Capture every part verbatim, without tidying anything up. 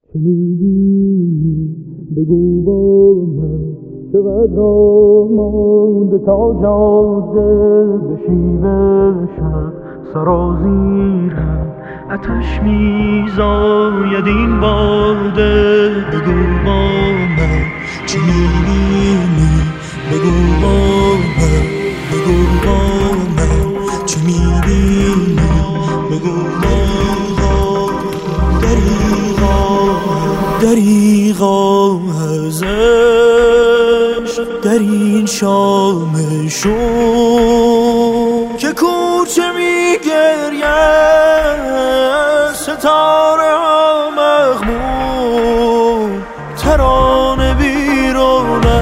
چه می‌بینی بگو با من، چقدر راه مانده تا جاده بشیوه شب سرازیرم آتش میزاید این باده. بگو با من چه می‌بینی بگو با من، بگو با من چه می‌بینی بگو با من. دریغا دریغا از عشق در این شام شو که کوچه میگرید ستاره ها مغموم ترانه بیرونه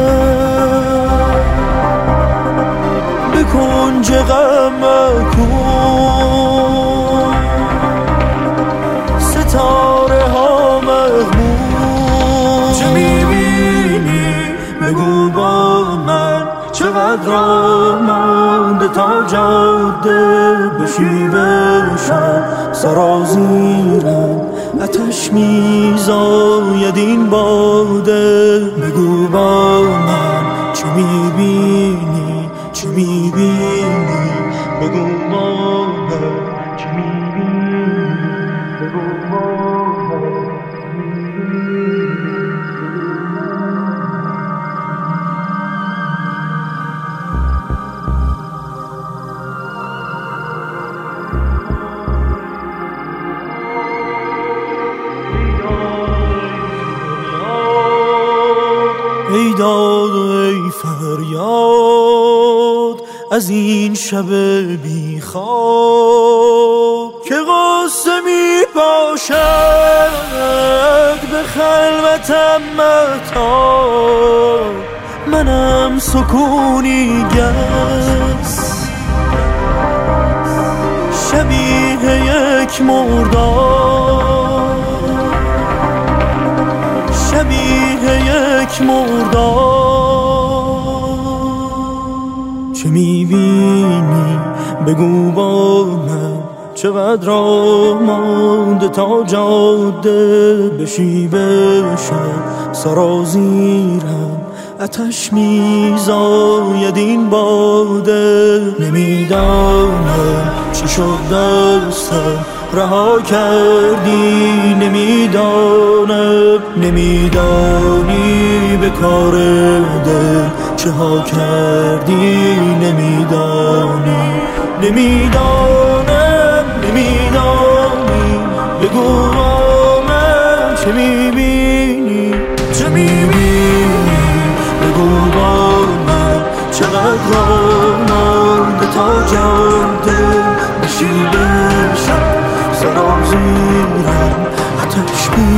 به کنج غم مکن ستاره ها مغموم. چه میبینی بگو با من، چقدر راه مانده تا جاده بشیوه شب سرازیرم آتش میزاید این باده. بگو با من چه میبینی چه میبینی بگو با من چه میبینی بگو با من چه میبینی. ای داد و ای فریاد از این شب بی خواب که غصه می باشد به خلوتم مهتاب. منم سکونی گس شبیه یک مردار، شبیه یک مردار. چه میبینی بگو با من، چقدر راه مانده تا جاده بشیوه شب سرازیرم آتش میزاید این باده. نمیدانم چی شد دستم رها کردی، نمیدانم نمیدانی به کار دل چه ها کردی، نمیدانی نمیدانم نمیدانی بگو با من چه میبینی چه میبینی بگو با من. چقدر راه مانده تا جاده بشیوه شب سرازیرم آتش